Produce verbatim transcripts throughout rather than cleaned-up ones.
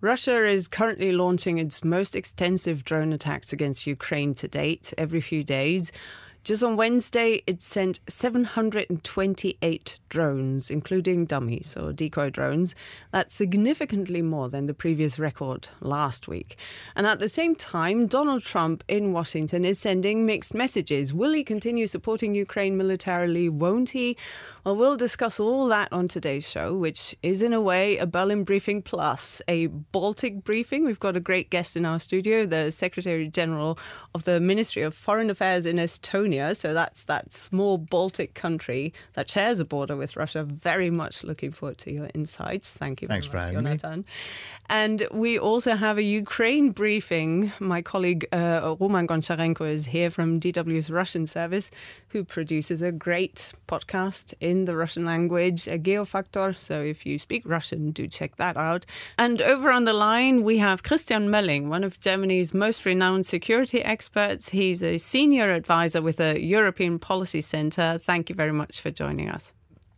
Russia is currently launching its most extensive drone attacks against Ukraine to date, every few days. Just on Wednesday, it sent seven hundred twenty-eight drones, including dummies or decoy drones. That's significantly more than the previous record last week. And at the same time, Donald Trump in Washington is sending mixed messages. Will he continue supporting Ukraine militarily? Won't he? Well, we'll discuss all that on today's show, which is in a way a Berlin briefing plus a Baltic briefing. We've got a great guest in our studio, the Secretary General of the Ministry of Foreign Affairs in Estonia. So that's that small Baltic country that shares a border with Russia. Very much looking forward to your insights. Thank you Thanks very much, for having Jonathan. me. And we also have a Ukraine briefing. My colleague uh, Roman Goncharenko is here from D W's Russian service, who produces a great podcast in the Russian language, a Geofactor. So if you speak Russian, do check that out. And over on the line, we have Christian Mölling, one of Germany's most renowned security experts. He's a senior advisor with the European Policy Center. Thank you very much for joining us.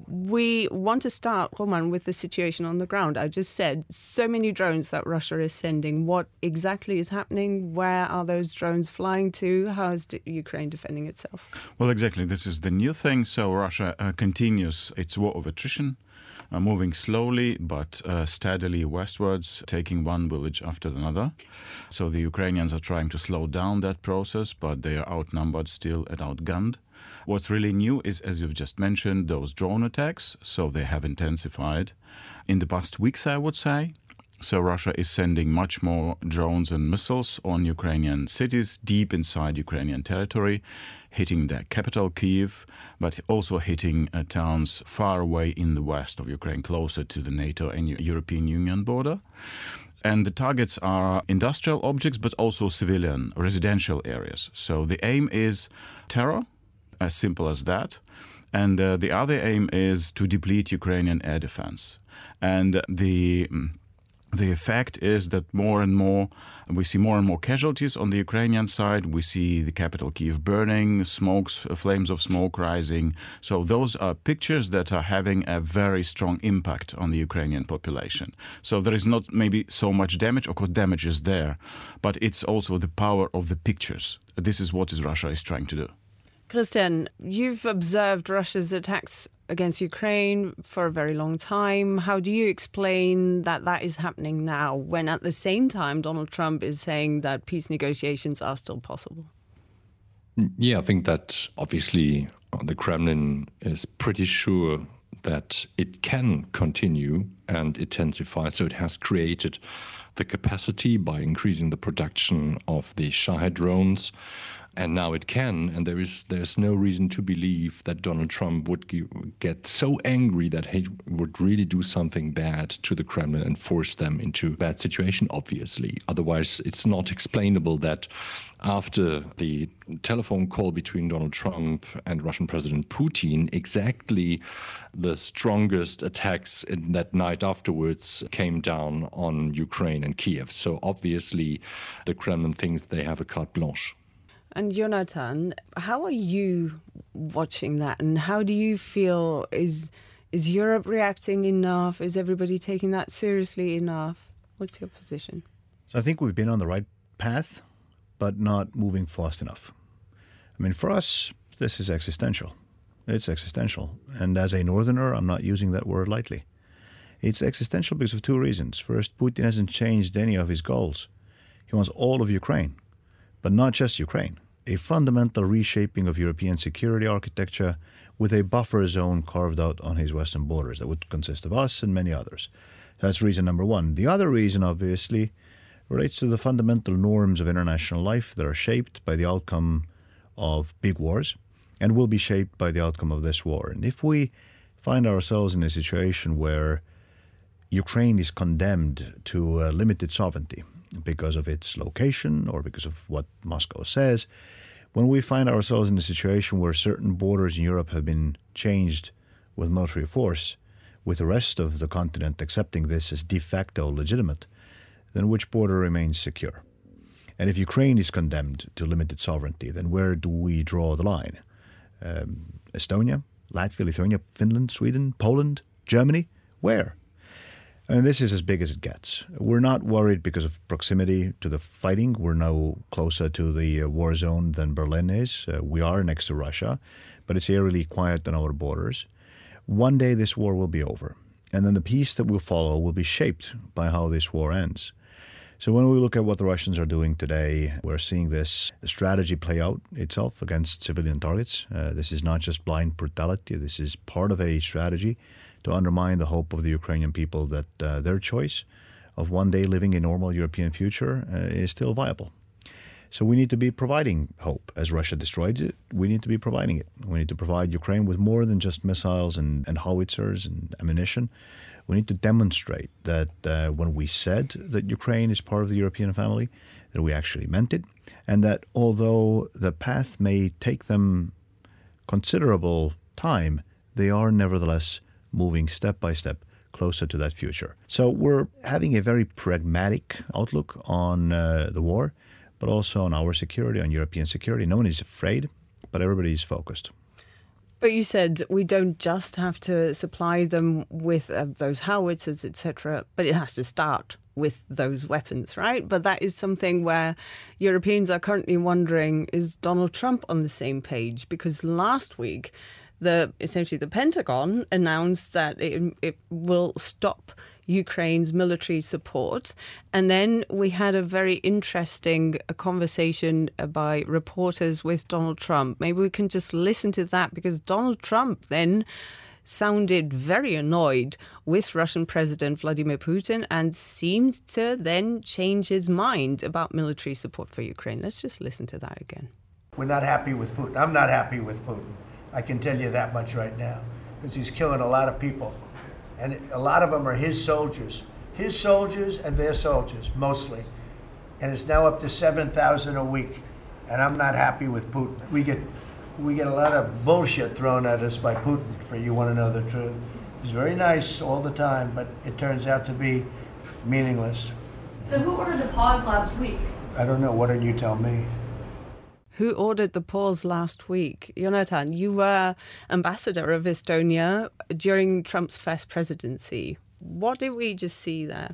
We want to start, Roman, with the situation on the ground. I just said so many drones that Russia is sending. What exactly is happening? Where are those drones flying to? How is Ukraine defending itself? Well, exactly. This is the new thing. So Russia uh, continues its war of attrition, uh, moving slowly but uh, steadily westwards, taking one village after another. So the Ukrainians are trying to slow down that process, but they are outnumbered still and outgunned. What's really new is, as you've just mentioned, those drone attacks. So they have intensified in the past weeks, I would say. So Russia is sending much more drones and missiles on Ukrainian cities deep inside Ukrainian territory, hitting the capital, Kyiv, but also hitting uh, towns far away in the west of Ukraine, closer to the NATO and European Union border. And the targets are industrial objects, but also civilian, residential areas. So the aim is terror, as simple as that. And uh, the other aim is to deplete Ukrainian air defense. And the the effect is that more and more, we see more and more casualties on the Ukrainian side. We see the capital Kyiv burning, smokes, flames of smoke rising. So those are pictures that are having a very strong impact on the Ukrainian population. So there is not maybe so much damage, of course damage is there, but it's also the power of the pictures. This is what is Russia is trying to do. Christian, you've observed Russia's attacks against Ukraine for a very long time. How do you explain that that is happening now, when at the same time Donald Trump is saying that peace negotiations are still possible? Yeah, I think that obviously the Kremlin is pretty sure that it can continue and intensify. So it has created the capacity by increasing the production of the Shahed drones. And now it can, and there is there's no reason to believe that Donald Trump would g- get so angry that he would really do something bad to the Kremlin and force them into a bad situation, obviously. Otherwise, it's not explainable that after the telephone call between Donald Trump and Russian President Putin, exactly the strongest attacks in that night afterwards came down on Ukraine and Kiev. So obviously, the Kremlin thinks they have a carte blanche. And Jonathan, how are you watching that? And how do you feel? Is is Europe reacting enough? Is everybody taking that seriously enough? What's your position? So I think we've been on the right path, but not moving fast enough. I mean, for us, this is existential. It's existential. And as a northerner, I'm not using that word lightly. It's existential because of two reasons. First, Putin hasn't changed any of his goals. He wants all of Ukraine, but not just Ukraine. A fundamental reshaping of European security architecture with a buffer zone carved out on his western borders that would consist of us and many others. That's reason number one. The other reason, obviously, relates to the fundamental norms of international life that are shaped by the outcome of big wars and will be shaped by the outcome of this war. And if we find ourselves in a situation where Ukraine is condemned to uh, limited sovereignty because of its location or because of what Moscow says, when we find ourselves in a situation where certain borders in Europe have been changed with military force, with the rest of the continent accepting this as de facto legitimate, then which border remains secure? And if Ukraine is condemned to limited sovereignty, then where do we draw the line? Um, Estonia, Latvia, Lithuania, Finland, Sweden, Poland, Germany? Where? And this is as big as it gets. We're not worried because of proximity to the fighting. We're now closer to the uh, war zone than Berlin is. Uh, we are next to Russia, but it's eerily quiet on our borders. One day this war will be over, and then the peace that will follow will be shaped by how this war ends. So when we look at what the Russians are doing today, we're seeing this strategy play out itself against civilian targets. Uh, this is not just blind brutality. This is part of a strategy to undermine the hope of the Ukrainian people that uh, their choice of one day living a normal European future uh, is still viable. So we need to be providing hope. As Russia destroyed it, we need to be providing it. We need to provide Ukraine with more than just missiles and, and howitzers and ammunition. We need to demonstrate that uh, when we said that Ukraine is part of the European family, that we actually meant it, and that although the path may take them considerable time, they are nevertheless moving step by step closer to that future. So we're having a very pragmatic outlook on uh, the war, but also on our security, on European security. No one is afraid, but everybody is focused. But you said we don't just have to supply them with uh, those howitzers, et cetera, but it has to start with those weapons, right? But that is something where Europeans are currently wondering, is Donald Trump on the same page? Because last week, The essentially the Pentagon announced that it, it will stop Ukraine's military support. And then we had a very interesting conversation by reporters with Donald Trump. Maybe we can just listen to that, because Donald Trump then sounded very annoyed with Russian President Vladimir Putin and seemed to then change his mind about military support for Ukraine. Let's just listen to that again. We're not happy with Putin. I'm not happy with Putin. I can tell you that much right now, because he's killing a lot of people. And a lot of them are his soldiers. His soldiers and their soldiers, mostly. And it's now up to seven thousand a week. And I'm not happy with Putin. We get we get a lot of bullshit thrown at us by Putin, for you want to know the truth. He's very nice all the time, but it turns out to be meaningless. So who ordered the pause last week? I don't know. Why don't you tell me? Who ordered the pause last week? Jonathan, you were ambassador of Estonia during Trump's first presidency. What did we just see there?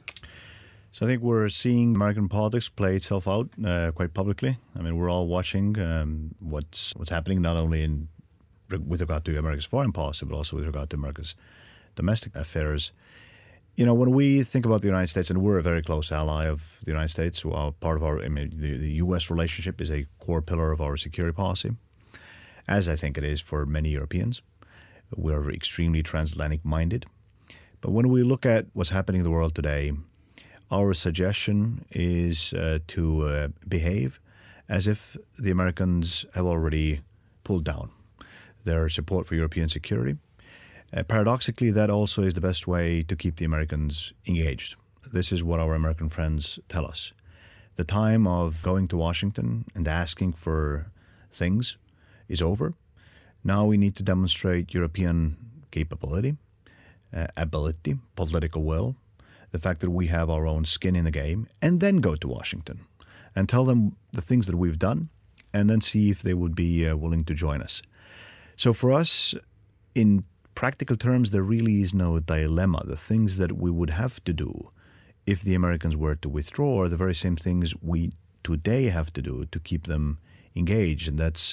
So I think we're seeing American politics play itself out uh, quite publicly. I mean, we're all watching um, what's what's happening, not only in with regard to America's foreign policy, but also with regard to America's domestic affairs. You know, when we think about the United States, and we're a very close ally of the United States, who are part of our, I mean, the, the U S relationship is a core pillar of our security policy, as I think it is for many Europeans. We're extremely transatlantic minded. But when we look at what's happening in the world today, our suggestion is uh, to uh, behave as if the Americans have already pulled down their support for European security. Uh, paradoxically, that also is the best way to keep the Americans engaged. This is what our American friends tell us. The time of going to Washington and asking for things is over. Now we need to demonstrate European capability, uh, ability, political will, the fact that we have our own skin in the game, and then go to Washington and tell them the things that we've done, and then see if they would be uh, willing to join us. So for us, in practical terms, there really is no dilemma. The things that we would have to do if the Americans were to withdraw are the very same things we today have to do to keep them engaged. And that's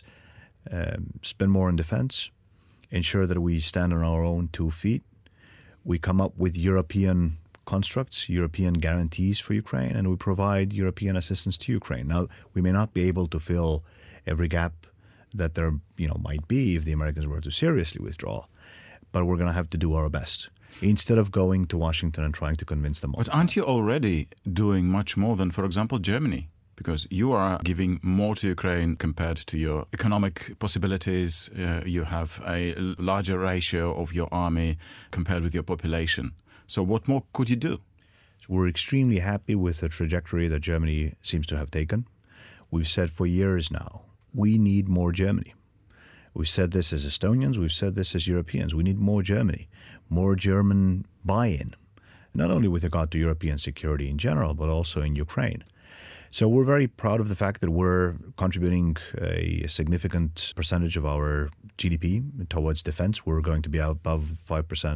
um, spend more on defense, ensure that we stand on our own two feet. We come up with European constructs, European guarantees for Ukraine, and we provide European assistance to Ukraine. Now, we may not be able to fill every gap that there you know might be if the Americans were to seriously withdraw, but we're going to have to do our best instead of going to Washington and trying to convince them all. But aren't you already doing much more than, for example, Germany? Because you are giving more to Ukraine compared to your economic possibilities. Uh, you have a larger ratio of your army compared with your population. So what more could you do? We're extremely happy with the trajectory that Germany seems to have taken. We've said for years now, we need more Germany. We've said this as Estonians, we've said this as Europeans. We need more Germany, more German buy-in, not only with regard to European security in general, but also in Ukraine. So we're very proud of the fact that we're contributing a significant percentage of our G D P towards defense. We're going to be above five percent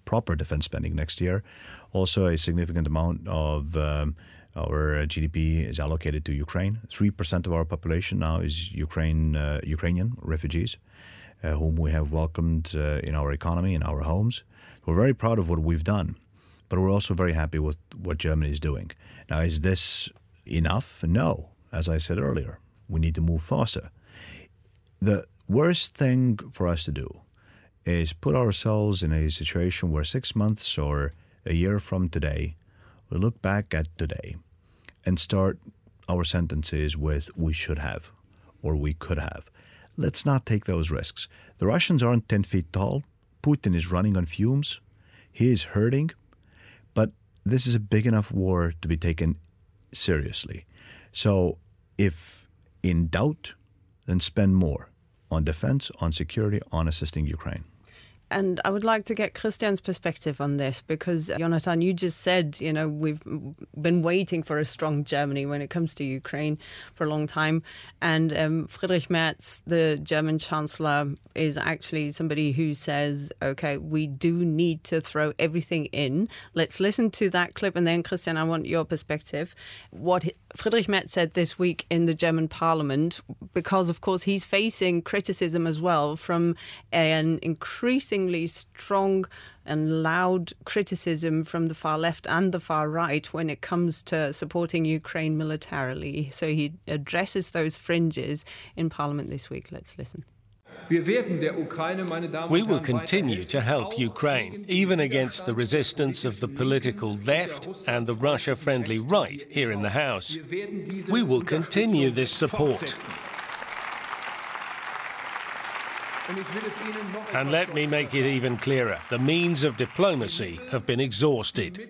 proper defense spending next year. Also, a significant amount of um, our G D P is allocated to Ukraine. three percent of our population now is Ukraine, uh, Ukrainian refugees, uh, whom we have welcomed uh, in our economy, in our homes. We're very proud of what we've done, but we're also very happy with what Germany is doing. Now, is this enough? No. As I said earlier, we need to move faster. The worst thing for us to do is put ourselves in a situation where six months or a year from today, we look back at today and start our sentences with we should have or we could have. Let's not take those risks. The Russians aren't ten feet tall. Putin is running on fumes. He is hurting. But this is a big enough war to be taken seriously. So if in doubt, then spend more on defense, on security, on assisting Ukraine. And I would like to get Christian's perspective on this because, Jonathan, you just said, you know, we've been waiting for a strong Germany when it comes to Ukraine for a long time. And um, Friedrich Merz, the German Chancellor, is actually somebody who says, OK, we do need to throw everything in. Let's listen to that clip. And then, Christian, I want your perspective. What Friedrich Merz said this week in the German parliament, because, of course, he's facing criticism as well from an increasing strong and loud criticism from the far left and the far right when it comes to supporting Ukraine militarily. So he addresses those fringes in Parliament this week. Let's listen. We will continue to help Ukraine, even against the resistance of the political left and the Russia-friendly right here in the House. We will continue this support. And let me make it even clearer. The means of diplomacy have been exhausted.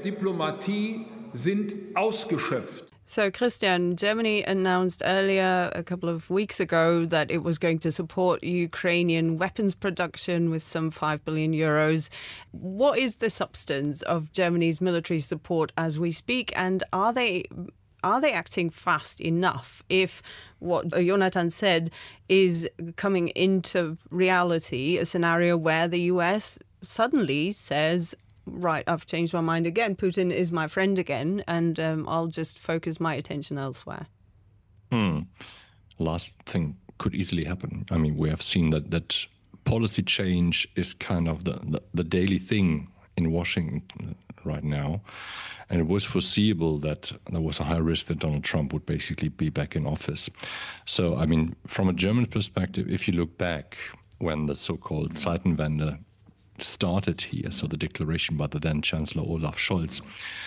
So, Christian, Germany announced earlier, a couple of weeks ago, that it was going to support Ukrainian weapons production with some five billion euros. What is the substance of Germany's military support as we speak? And are they... Are they acting fast enough if what Jonathan said is coming into reality, a scenario where the U S suddenly says, right, I've changed my mind again, Putin is my friend again, and um, I'll just focus my attention elsewhere? Hmm. Last thing could easily happen. I mean, we have seen that, that policy change is kind of the, the, the daily thing in Washington right now. And it was foreseeable that there was a high risk that Donald Trump would basically be back in office. So, I mean, from a German perspective, if you look back when the so-called Zeitenwende started here, so the declaration by the then Chancellor Olaf Scholz,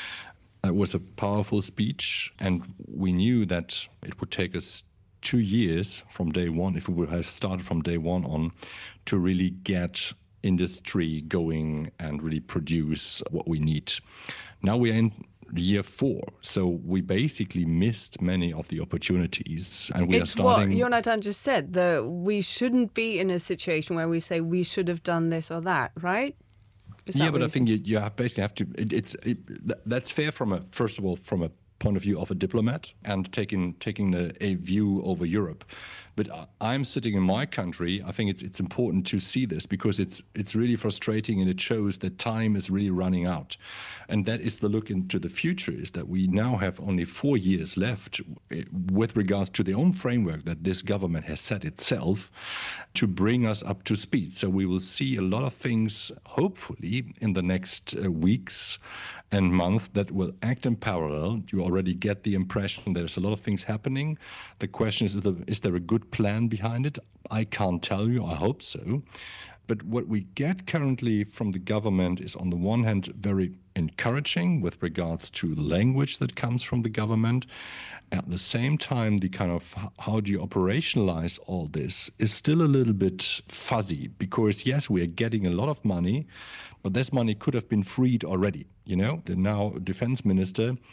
it was a powerful speech. And we knew that it would take us two years from day one, if we would have started from day one on, to really get industry going and really produce what we need. Now we are in year four, so we basically missed many of the opportunities, and we it's are starting. What Jonathan just said, that we shouldn't be in a situation where we say we should have done this or that, right? Is yeah, that but I think think? you, you basically have to. It, it's it, that's fair from a first of all from a point of view of a diplomat and taking taking a, a view over Europe. But I'm sitting in my country. I think it's it's important to see this because it's it's really frustrating and it shows that time is really running out. And that is the look into the future, is that we now have only four years left with regards to the own framework that this government has set itself to bring us up to speed. So we will see a lot of things, hopefully, in the next uh, weeks and months that will act in parallel. You already get the impression there's a lot of things happening. The question is, is there, is there a good plan behind it? I can't tell you. I hope so. But what we get currently from the government is, on the one hand, very encouraging with regards to language that comes from the government. At the same time, the kind of how do you operationalize all this is still a little bit fuzzy because, yes, we are getting a lot of money, but this money could have been freed already. You know, the now defense minister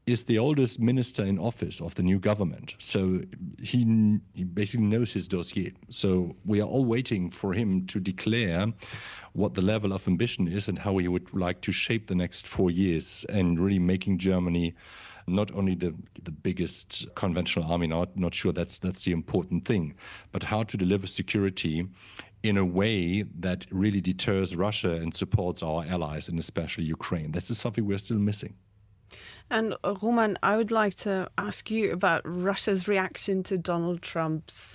is the oldest minister in office of the new government. So he, he basically knows his dossier. So we are all waiting for him to declare what the level of ambition is and how he would like to shape the next four years and really making Germany not only the the biggest conventional army, not not sure that's that's the important thing, but how to deliver security in a way that really deters Russia and supports our allies, and especially Ukraine. This is something we're still missing. And uh, Roman, I would like to ask you about Russia's reaction to Donald Trump's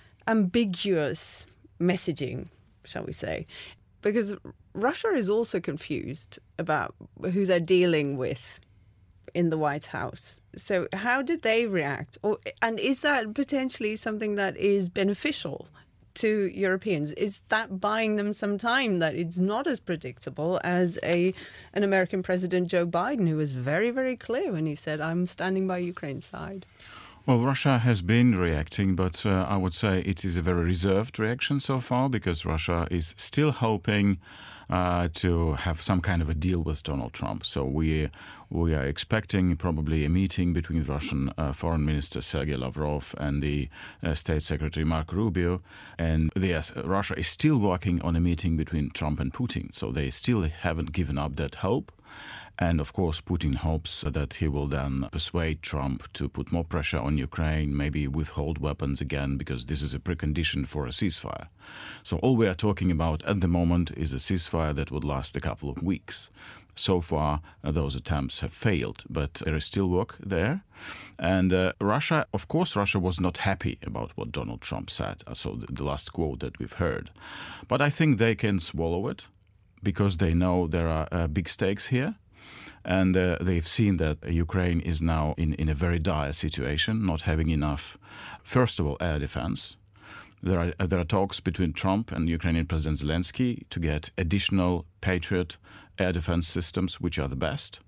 ambiguous messaging, shall we say, because Russia is also confused about who they're dealing with in the White House. So how did they react? Or, and is that potentially something that is beneficial to Europeans? Is that buying them some time, that it's not as predictable as a an American President Joe Biden, who was very, very clear when he said, I'm standing by Ukraine's side? Well, Russia has been reacting, but uh, I would say it is a very reserved reaction so far, because Russia is still hoping uh, to have some kind of a deal with Donald Trump. So we we are expecting probably a meeting between the Russian uh, Foreign Minister Sergei Lavrov and the uh, State Secretary Marco Rubio. And yes, Russia is still working on a meeting between Trump and Putin. So they still haven't given up that hope. And of course, Putin hopes that he will then persuade Trump to put more pressure on Ukraine, maybe withhold weapons again, because this is a precondition for a ceasefire. So all we are talking about at the moment is a ceasefire that would last a couple of weeks. So far, uh, those attempts have failed, but there is still work there. And uh, Russia, of course, Russia was not happy about what Donald Trump said, uh, so the, the last quote that we've heard. But I think they can swallow it, because they know there are uh, big stakes here. And uh, they've seen that Ukraine is now in, in a very dire situation, not having enough, first of all, air defense. There are, uh, there are talks between Trump and Ukrainian President Zelensky to get additional Patriot air defense systems, which are the best.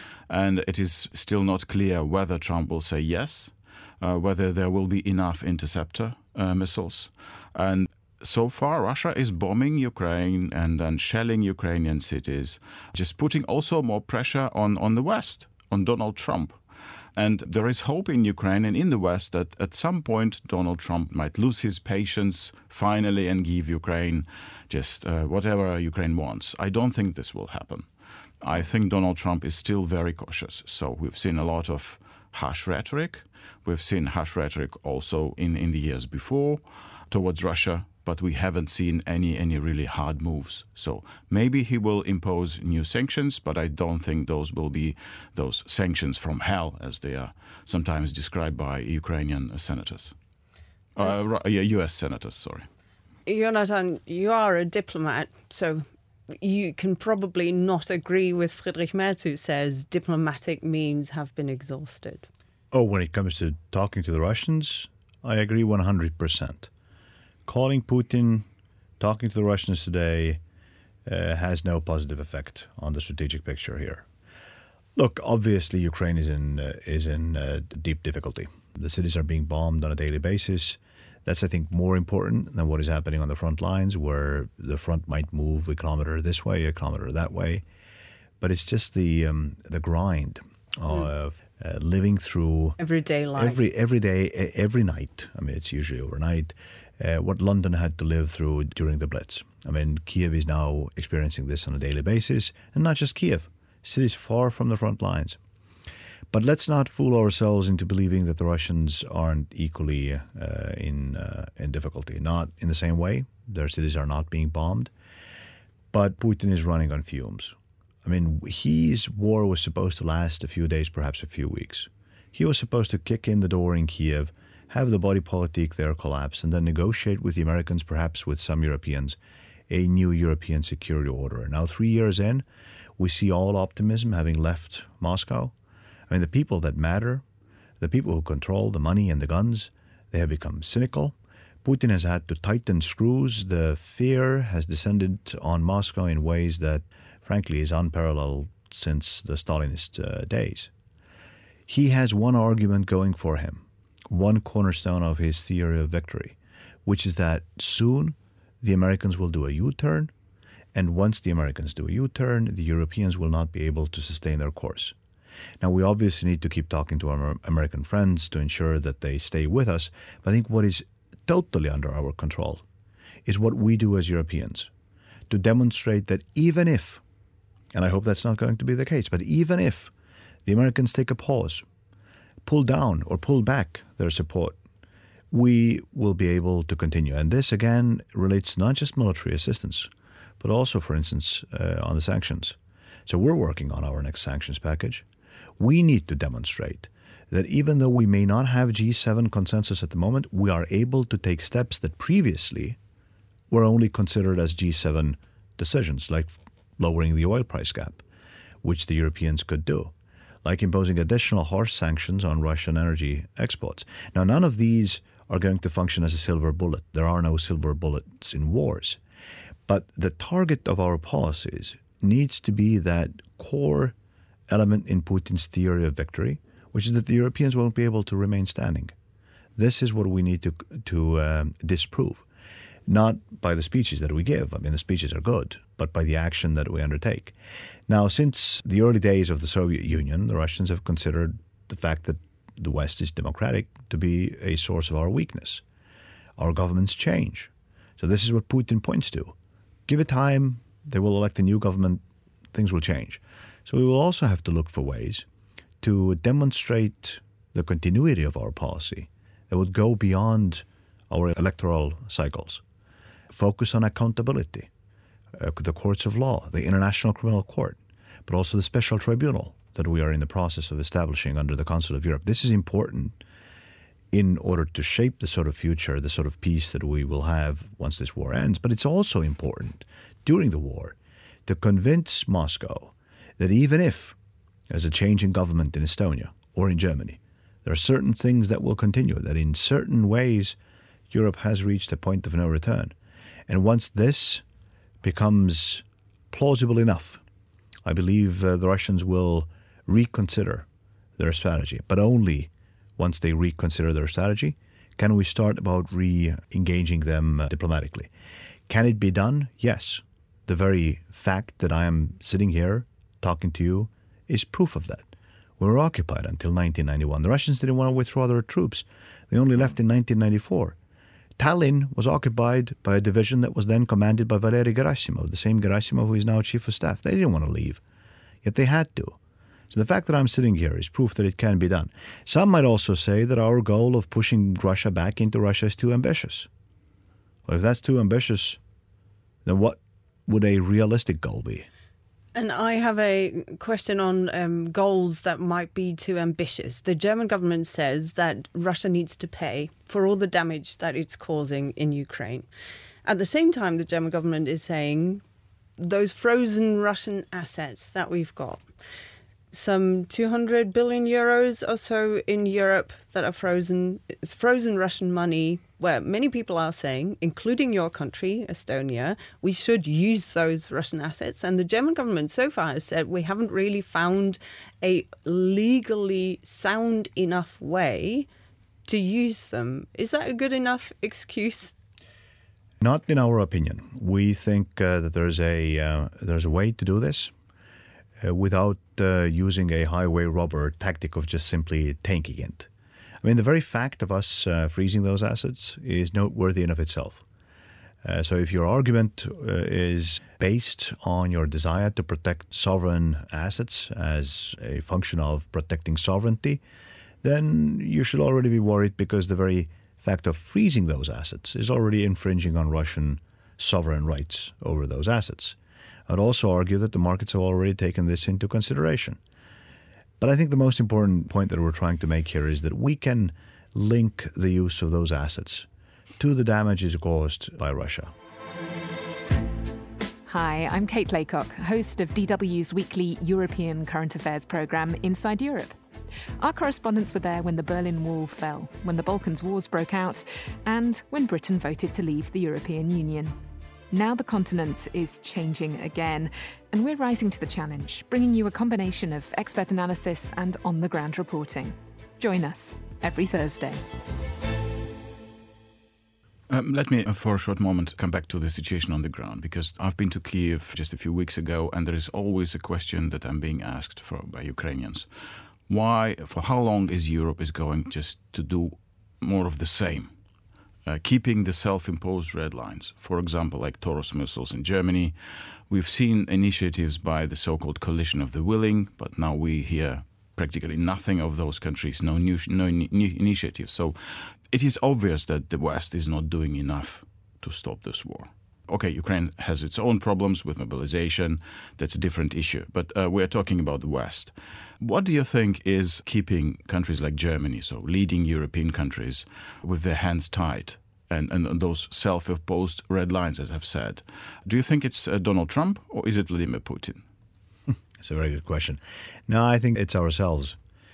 And it is still not clear whether Trump will say yes, uh, whether there will be enough interceptor uh, missiles. And so far, Russia is bombing Ukraine and, and shelling Ukrainian cities, just putting also more pressure on, on the West, on Donald Trump. And there is hope in Ukraine and in the West that at some point Donald Trump might lose his patience finally and give Ukraine just uh, whatever Ukraine wants. I don't think this will happen. I think Donald Trump is still very cautious. So we've seen a lot of harsh rhetoric. We've seen harsh rhetoric also in, in the years before towards Russia, but we haven't seen any any really hard moves. So maybe he will impose new sanctions, but I don't think those will be those sanctions from hell, as they are sometimes described by Ukrainian senators. Uh, yeah, U S senators, sorry. Jonathan, you are a diplomat, so you can probably not agree with Friedrich Merz, who says diplomatic means have been exhausted. Oh, when it comes to talking to the Russians, I agree one hundred percent. Calling Putin, talking to the Russians today uh, has no positive effect on the strategic picture here. Look, obviously Ukraine is in uh, is in uh, deep difficulty. The cities are being bombed on a daily basis. That's, I think, more important than what is happening on the front lines, where the front might move a kilometer this way, a kilometer that way. But it's just the um, the grind of uh, living through everyday life, every every day, every night. I mean, it's usually overnight. Uh, what London had to live through during the Blitz. I mean, Kiev is now experiencing this on a daily basis, and not just Kiev, cities far from the front lines. But let's not fool ourselves into believing that the Russians aren't equally uh, in uh, in difficulty. Not in the same way. Their cities are not being bombed. But Putin is running on fumes. I mean, his war was supposed to last a few days, perhaps a few weeks. He was supposed to kick in the door in Kiev, have the body politic there collapse, and then negotiate with the Americans, perhaps with some Europeans, a new European security order. Now, three years in, we see all optimism having left Moscow. I mean, the people that matter, the people who control the money and the guns, they have become cynical. Putin has had to tighten screws. The fear has descended on Moscow in ways that, frankly, is unparalleled since the Stalinist uh, days. He has one argument going for him, one cornerstone of his theory of victory, which is that soon the Americans will do a U-turn, and once the Americans do a U-turn, the Europeans will not be able to sustain their course. Now, we obviously need to keep talking to our American friends to ensure that they stay with us. But I think what is totally under our control is what we do as Europeans to demonstrate that even if, and I hope that's not going to be the case, but even if the Americans take a pause, pull down or pull back their support, we will be able to continue. And this, again, relates not just military assistance, but also, for instance, uh, on the sanctions. So we're working on our next sanctions package. We need to demonstrate that even though we may not have G seven consensus at the moment, we are able to take steps that previously were only considered as G seven decisions, like lowering the oil price gap, which the Europeans could do, like imposing additional harsh sanctions on Russian energy exports. Now, none of these are going to function as a silver bullet. There are no silver bullets in wars. But the target of our policies needs to be that core element in Putin's theory of victory, which is that the Europeans won't be able to remain standing. This is what we need to to um, disprove, not by the speeches that we give. I mean, the speeches are good, but by the action that we undertake. Now, since the early days of the Soviet Union, the Russians have considered the fact that the West is democratic to be a source of our weakness. Our governments change. So this is what Putin points to. Give it time, they will elect a new government, things will change. So we will also have to look for ways to demonstrate the continuity of our policy that would go beyond our electoral cycles. Focus on accountability, uh, the courts of law, the International Criminal Court, but also the special tribunal that we are in the process of establishing under the Council of Europe. This is important in order to shape the sort of future, the sort of peace that we will have once this war ends. But it's also important during the war to convince Moscow that even if there's a change in government in Estonia or in Germany, there are certain things that will continue, that in certain ways Europe has reached a point of no return. And once this becomes plausible enough, I believe uh, the Russians will reconsider their strategy. But only once they reconsider their strategy can we start about re-engaging them uh, diplomatically. Can it be done? Yes. The very fact that I am sitting here talking to you is proof of that. We were occupied until nineteen ninety-one. The Russians didn't want to withdraw their troops. They only left in nineteen ninety-four. Tallinn was occupied by a division that was then commanded by Valery Gerasimov, the same Gerasimov who is now chief of staff. They didn't want to leave, yet they had to. So the fact that I'm sitting here is proof that it can be done. Some might also say that our goal of pushing Russia back into Russia is too ambitious. Well, if that's too ambitious, then what would a realistic goal be? And I have a question on um, goals that might be too ambitious. The German government says that Russia needs to pay for all the damage that it's causing in Ukraine. At the same time, the German government is saying those frozen Russian assets that we've got, some two hundred billion euros or so in Europe that are frozen. It's frozen Russian money, where many people are saying, including your country, Estonia, we should use those Russian assets. And the German government so far has said we haven't really found a legally sound enough way to use them. Is that a good enough excuse? Not in our opinion. We think uh, that there's a uh, there's a way to do this uh, without uh, using a highway robber tactic of just simply tanking it. I mean, the very fact of us uh, freezing those assets is noteworthy in of itself. Uh, so if your argument uh, is based on your desire to protect sovereign assets as a function of protecting sovereignty, then you should already be worried, because the very fact of freezing those assets is already infringing on Russian sovereign rights over those assets. I'd also argue that the markets have already taken this into consideration. But I think the most important point that we're trying to make here is that we can link the use of those assets to the damages caused by Russia. Hi, I'm Kate Laycock, host of D W's weekly European current affairs programme Inside Europe. Our correspondents were there when the Berlin Wall fell, when the Balkans Wars broke out, and when Britain voted to leave the European Union. Now the continent is changing again, and we're rising to the challenge, bringing you a combination of expert analysis and on-the-ground reporting. Join us every Thursday. Um, let me, uh, for a short moment, come back to the situation on the ground, because I've been to Kiev just a few weeks ago, and there is always a question that I'm being asked for by Ukrainians. Why, for how long is Europe is going just to do more of the same? Uh, keeping the self-imposed red lines, for example, like Taurus missiles in Germany. We've seen initiatives by the so-called coalition of the willing, but now we hear practically nothing of those countries, no new, no new initiatives. So it is obvious that the West is not doing enough to stop this war. Okay, Ukraine has its own problems with mobilization. That's a different issue. But uh, we're talking about the West. What do you think is keeping countries like Germany, so leading European countries, with their hands tied and, and those self-imposed red lines, as I've said? Do you think it's uh, Donald Trump or is it Vladimir Putin? That's a very good question. No, I think it's ourselves.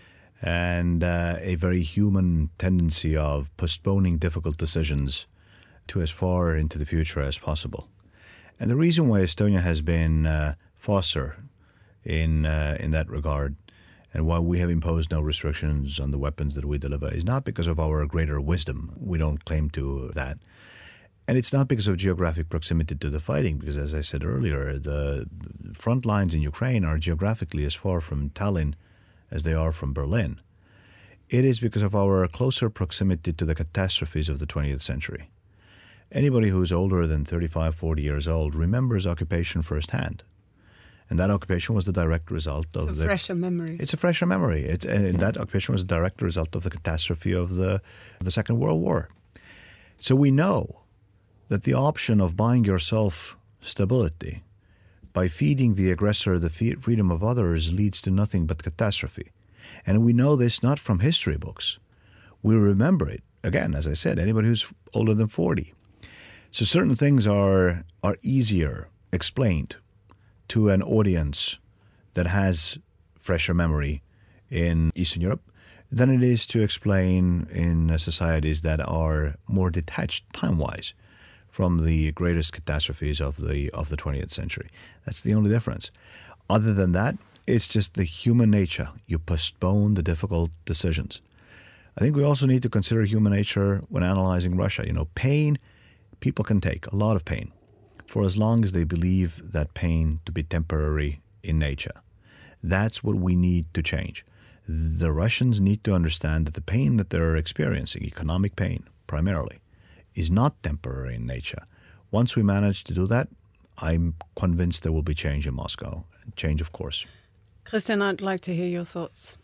And uh, a very human tendency of postponing difficult decisions to as far into the future as possible. And the reason why Estonia has been uh, faster in uh, in that regard, and why we have imposed no restrictions on the weapons that we deliver, is not because of our greater wisdom. We don't claim to that. And it's not because of geographic proximity to the fighting, because as I said earlier, the front lines in Ukraine are geographically as far from Tallinn as they are from Berlin. It is because of our closer proximity to the catastrophes of the twentieth century. Anybody who is older than thirty-five, forty years old remembers occupation firsthand. And that occupation was the direct result of the... It's a fresher memory. It's a fresher memory. It's, and that occupation was a direct result of the catastrophe of the, of the Second World War. So we know that the option of buying yourself stability by feeding the aggressor the freedom of others leads to nothing but catastrophe. And we know this not from history books. We remember it. Again, as I said, anybody who's older than forty. So certain things are are easier explained to an audience that has fresher memory in Eastern Europe than it is to explain in societies that are more detached time-wise from the greatest catastrophes of the of the twentieth century. That's the only difference. Other than that, it's just the human nature. You postpone the difficult decisions. I think we also need to consider human nature when analyzing Russia. You know, pain, people can take a lot of pain for as long as they believe that pain to be temporary in nature. That's what we need to change. The Russians need to understand that the pain that they're experiencing, economic pain primarily, is not temporary in nature. Once we manage to do that, I'm convinced there will be change in Moscow, change of course. Christian, I'd like to hear your thoughts.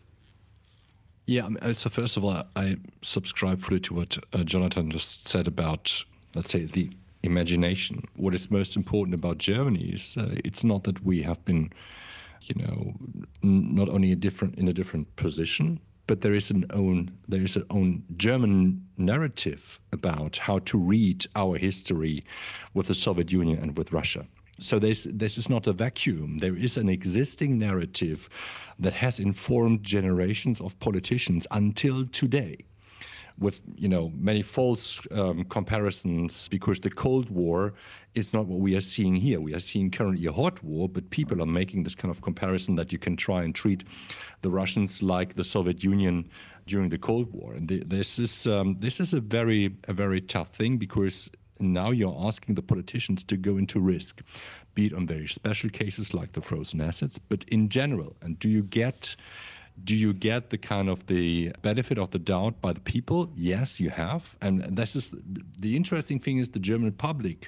Yeah, so first of all, I subscribe fully to what uh, Jonathan just said about, let's say, the imagination. What is most important about Germany is uh, it's not that we have been, you know, n- not only a different in a different position, but there is an own there is an own German narrative about how to read our history with the Soviet Union and with Russia. So this this is not a vacuum. There is an existing narrative that has informed generations of politicians until today, with, you know, many false um, comparisons, because the Cold War is not what we are seeing here. We are seeing currently a hot war, but people are making this kind of comparison that you can try and treat the Russians like the Soviet Union during the Cold War. And the, this is um, this is a very a very tough thing, because now you're asking the politicians to go into risk, be it on very special cases like the frozen assets, but in general. And do you get do you get the kind of the benefit of the doubt by the people? Yes, you have. And this is the interesting thing is the German public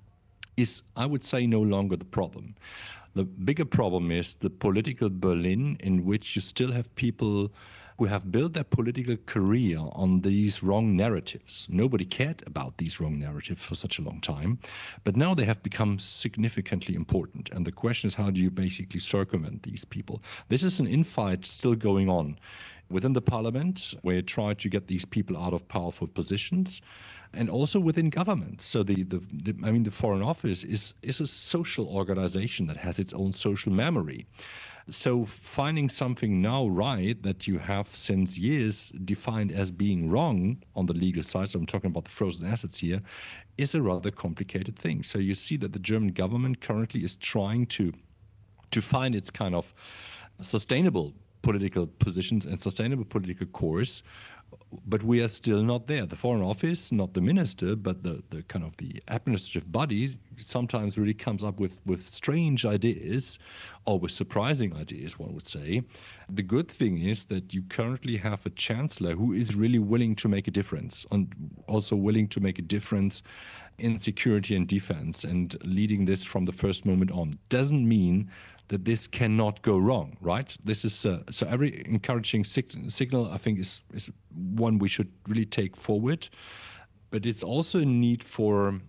is, I would say, no longer the problem. The bigger problem is the political Berlin, in which you still have people who have built their political career on these wrong narratives. Nobody cared about these wrong narratives for such a long time, but now they have become significantly important. And the question is, how do you basically circumvent these people? This is an infight still going on within the parliament, where you try to get these people out of powerful positions, and also within government. So the, the, the I mean, the Foreign Office is, is a social organization that has its own social memory. So finding something now right that you have since years defined as being wrong on the legal side, so I'm talking about the frozen assets here, is a rather complicated thing. So you see that the German government currently is trying to to find its kind of sustainable political positions and sustainable political course. But we are still not there. The Foreign Office, not the minister, but the, the kind of the administrative body sometimes really comes up with, with strange ideas, or with surprising ideas, one would say. The good thing is that you currently have a chancellor who is really willing to make a difference, and also willing to make a difference in security and defense, and leading this from the first moment on. Doesn't mean that this cannot go wrong, right? This is uh, so every encouraging sig- signal, I think, is, is one we should really take forward. But it's also a need for,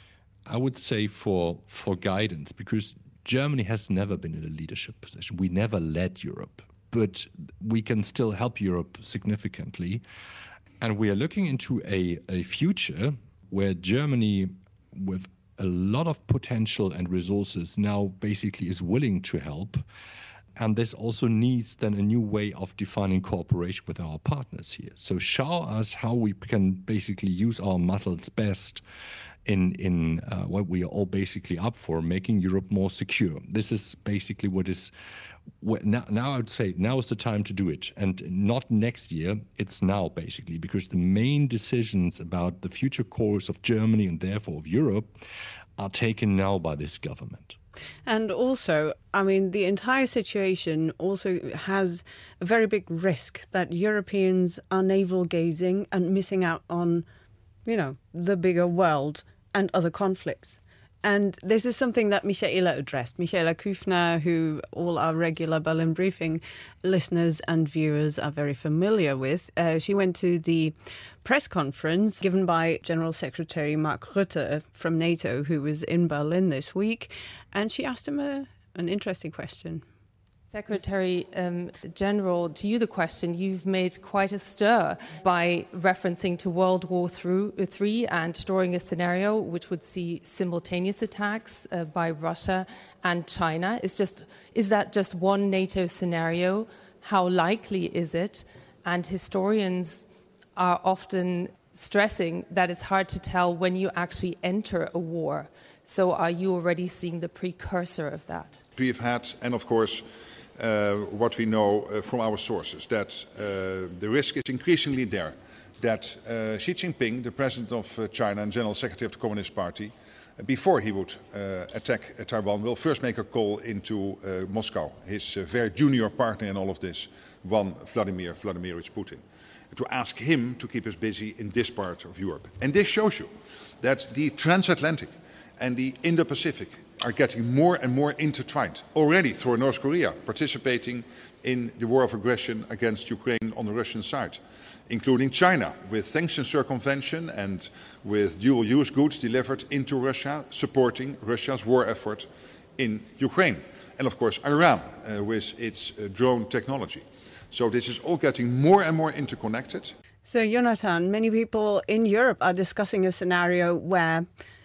I would say, for for guidance, because Germany has never been in a leadership position. We never led Europe, but we can still help Europe significantly. And we are looking into a, a future where Germany, with a lot of potential and resources, now basically is willing to help. And this also needs then a new way of defining cooperation with our partners here. So show us how we can basically use our muscles best in, in uh, what we are all basically up for, making Europe more secure. This is basically what is, what now, now I would say, now is the time to do it. And not next year, it's now basically, because the main decisions about the future course of Germany and therefore of Europe are taken now by this government. And also, I mean, the entire situation also has a very big risk that Europeans are navel-gazing and missing out on, you know, the bigger world and other conflicts. And this is something that Michaela addressed. Michaela Kufner, who all our regular Berlin Briefing listeners and viewers are very familiar with. Uh, she went to the press conference given by General Secretary Mark Rutte from NATO, who was in Berlin this week. And she asked him a, an interesting question. Secretary um, General, to you the question. You've made quite a stir by referencing to World War Three and drawing a scenario which would see simultaneous attacks uh, by Russia and China. Is just is that just one NATO scenario? How likely is it? And historians are often stressing that it's hard to tell when you actually enter a war. So are you already seeing the precursor of that? We've had, and of course, Uh, what we know uh, from our sources, that uh, the risk is increasingly there that uh, Xi Jinping, the president of uh, China and general secretary of the Communist Party, uh, before he would uh, attack uh, Taiwan, will first make a call into uh, Moscow, his uh, very junior partner in all of this, one Vladimir Vladimirovich Putin, to ask him to keep us busy in this part of Europe. And this shows you that the transatlantic and the Indo-Pacific are getting more and more intertwined, already through North Korea participating in the war of aggression against Ukraine on the Russian side, including China with sanction circumvention and with dual-use goods delivered into Russia, supporting Russia's war effort in Ukraine. And of course Iran uh, with its uh, drone technology. So this is all getting more and more interconnected. So Jonathan, many people in Europe are discussing a scenario where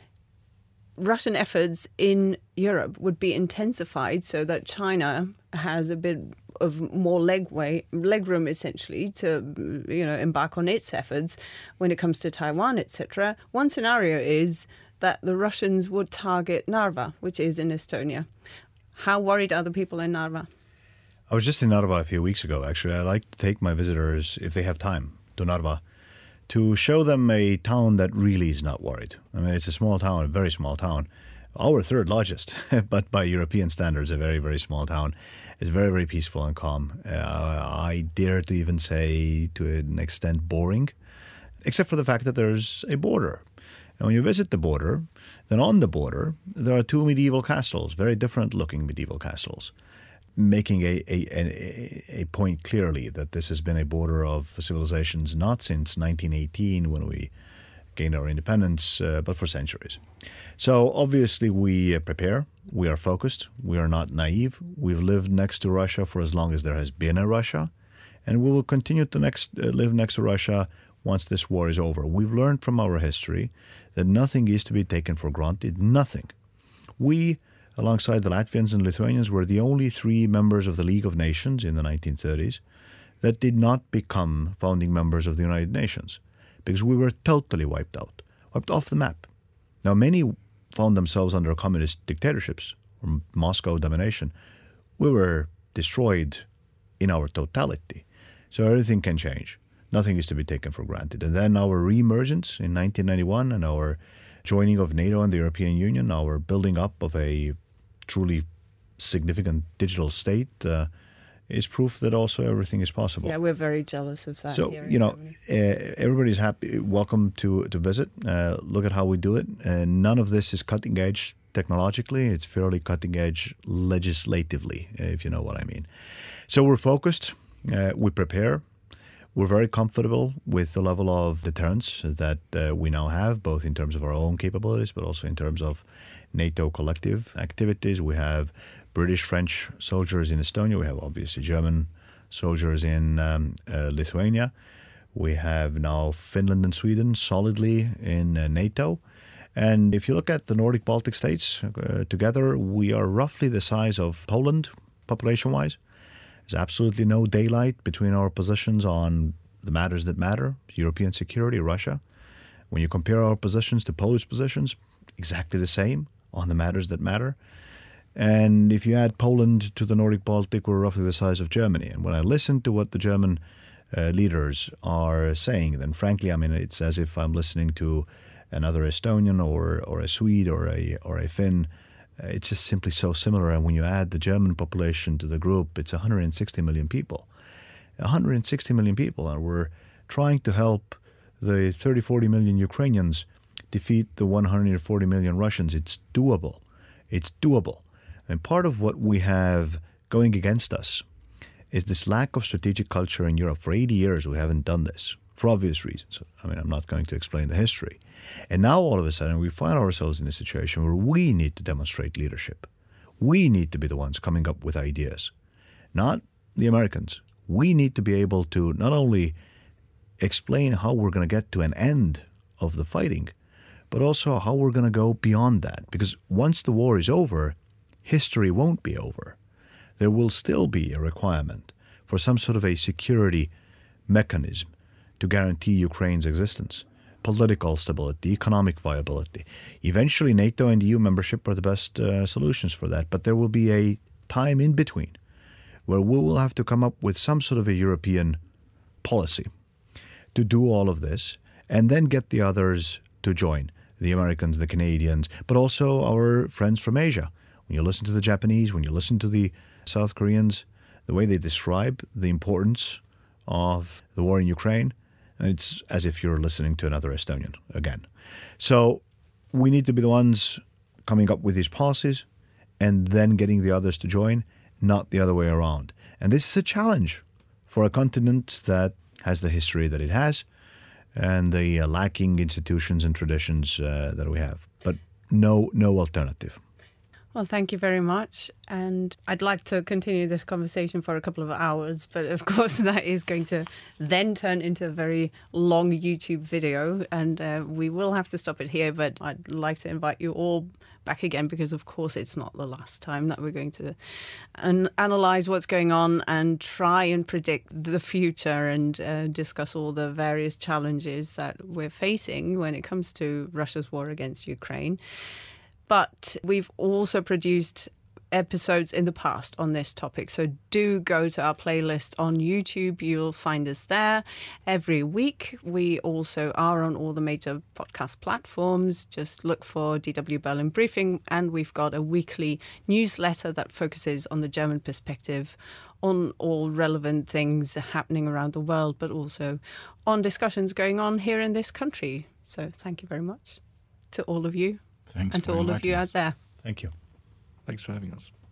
Russian efforts in Europe would be intensified so that China has a bit of more legway, legroom essentially to, you know, embark on its efforts when it comes to Taiwan, et cetera. One scenario is that the Russians would target Narva, which is in Estonia. How worried are the people in Narva? I was just in Narva a few weeks ago, actually. I like to take my visitors, if they have time, to Narva, to show them a town that really is not worried. I mean, it's a small town, a very small town. Our third largest, but by European standards, a very, very small town. It's very, very peaceful and calm. Uh, I dare to even say, to an extent, boring, except for the fact that there's a border. And when you visit the border, then on the border, there are two medieval castles, very different-looking medieval castles, making a, a, a, a point clearly that this has been a border of civilizations not since nineteen eighteen when we gained our independence, uh, but for centuries. So obviously we uh, prepare, we are focused, we are not naive. We've lived next to Russia for as long as there has been a Russia, and we will continue to next, uh, live next to Russia once this war is over. We've learned from our history that nothing is to be taken for granted, nothing. We, alongside the Latvians and Lithuanians, were the only three members of the League of Nations in the nineteen thirties that did not become founding members of the United Nations, because we were totally wiped out, wiped off the map. Now, many found themselves under communist dictatorships or Moscow domination. We were destroyed in our totality. So everything can change. Nothing is to be taken for granted. And then our re-emergence in nineteen ninety-one and our joining of NATO and the European Union, our building up of a truly significant digital state, uh, is proof that also everything is possible. Yeah, we're very jealous of that. So, here you know, Germany. uh, everybody's happy, welcome to, to visit. Uh, look at how we do it. Uh, none of this is cutting edge technologically. It's fairly cutting edge legislatively, if you know what I mean. So we're focused. Uh, we prepare. We're very comfortable with the level of deterrence that uh, we now have, both in terms of our own capabilities, but also in terms of NATO collective activities. We have British, French soldiers in Estonia. We have obviously German soldiers in um, uh, Lithuania. We have now Finland and Sweden solidly in uh, NATO. And if you look at the Nordic Baltic states uh, together, we are roughly the size of Poland population-wise. There's absolutely no daylight between our positions on the matters that matter, European security, Russia. When you compare our positions to Polish positions, exactly the same on the matters that matter. And if you add Poland to the Nordic Baltic, we're roughly the size of Germany. And when I listen to what the German uh, leaders are saying, then frankly, I mean, it's as if I'm listening to another Estonian or, or a Swede or a, or a Finn. Uh, it's just simply so similar. And when you add the German population to the group, it's one hundred sixty million people. one hundred sixty million people. And we're trying to help the thirty, forty million Ukrainians defeat the one hundred forty million Russians. It's doable. It's doable. And part of what we have going against us is this lack of strategic culture in Europe. For eighty years, we haven't done this for obvious reasons. I mean, I'm not going to explain the history. And now all of a sudden we find ourselves in a situation where we need to demonstrate leadership. We need to be the ones coming up with ideas, not the Americans. We need to be able to not only explain how we're going to get to an end of the fighting, but also how we're going to go beyond that. Because once the war is over, history won't be over. There will still be a requirement for some sort of a security mechanism to guarantee Ukraine's existence, political stability, economic viability. Eventually, NATO and E U membership are the best uh, solutions for that, but there will be a time in between where we will have to come up with some sort of a European policy to do all of this and then get the others to join, the Americans, the Canadians, but also our friends from Asia. When you listen to the Japanese, when you listen to the South Koreans, the way they describe the importance of the war in Ukraine, it's as if you're listening to another Estonian again. So we need to be the ones coming up with these policies and then getting the others to join, not the other way around. And this is a challenge for a continent that has the history that it has and the uh, lacking institutions and traditions uh, that we have. But no, no alternative. Well, thank you very much. And I'd like to continue this conversation for a couple of hours, but of course that is going to then turn into a very long YouTube video, and uh, we will have to stop it here. But I'd like to invite you all back again, because of course it's not the last time that we're going to an- analyze what's going on and try and predict the future and uh, discuss all the various challenges that we're facing when it comes to Russia's war against Ukraine. But we've also produced episodes in the past on this topic. So do go to our playlist on YouTube. You'll find us there every week. We also are on all the major podcast platforms. Just look for D W Berlin Briefing. And we've got a weekly newsletter that focuses on the German perspective on all relevant things happening around the world, but also on discussions going on here in this country. So thank you very much to all of you. Thanks and for to all of you us. out there. Thank you. Thanks for having us.